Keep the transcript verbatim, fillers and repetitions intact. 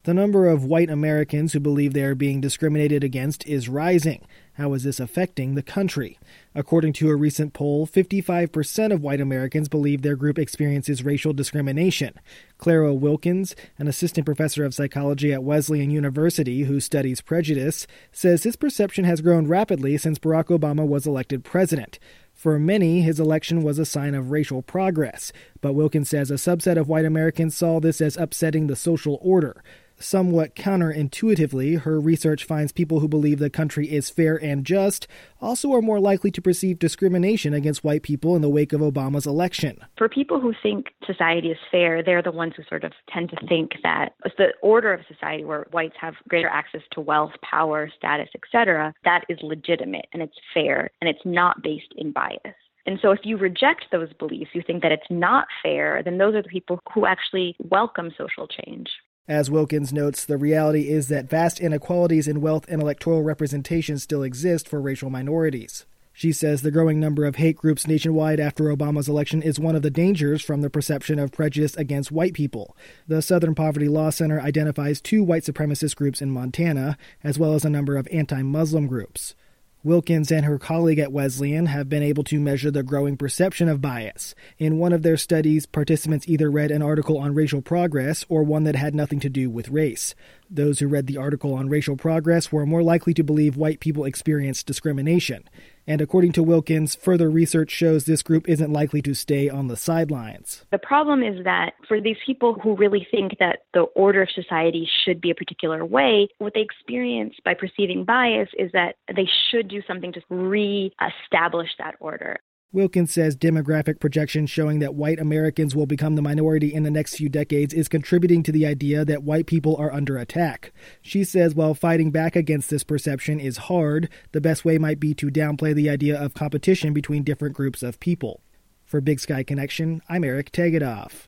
The number of white Americans who believe they are being discriminated against is rising. How is this affecting the country? According to a recent poll, fifty-five percent of white Americans believe their group experiences racial discrimination. Clara Wilkins, an assistant professor of psychology at Wesleyan University who studies prejudice, says this perception has grown rapidly since Barack Obama was elected president. For many, his election was a sign of racial progress, but Wilkins says a subset of white Americans saw this as upsetting the social order. Somewhat counterintuitively, her research finds people who believe the country is fair and just also are more likely to perceive discrimination against white people in the wake of Obama's election. For people who think society is fair, they're the ones who sort of tend to think that it's the order of society where whites have greater access to wealth, power, status, et cetera, that is legitimate and it's fair and it's not based in bias. And so if you reject those beliefs, you think that it's not fair, then those are the people who actually welcome social change. As Wilkins notes, the reality is that vast inequalities in wealth and electoral representation still exist for racial minorities. She says the growing number of hate groups nationwide after Obama's election is one of the dangers from the perception of prejudice against white people. The Southern Poverty Law Center identifies two white supremacist groups in Montana, as well as a number of anti-Muslim groups. Wilkins and her colleague at Wesleyan have been able to measure the growing perception of bias. In one of their studies, participants either read an article on racial progress or one that had nothing to do with race. Those who read the article on racial progress were more likely to believe white people experienced discrimination. And according to Wilkins, further research shows this group isn't likely to stay on the sidelines. The problem is that for these people who really think that the order of society should be a particular way, what they experience by perceiving bias is that they should do something to re-establish that order. Wilkins says demographic projections showing that white Americans will become the minority in the next few decades is contributing to the idea that white people are under attack. She says while fighting back against this perception is hard, the best way might be to downplay the idea of competition between different groups of people. For Big Sky Connection, I'm Eric Tegetthoff.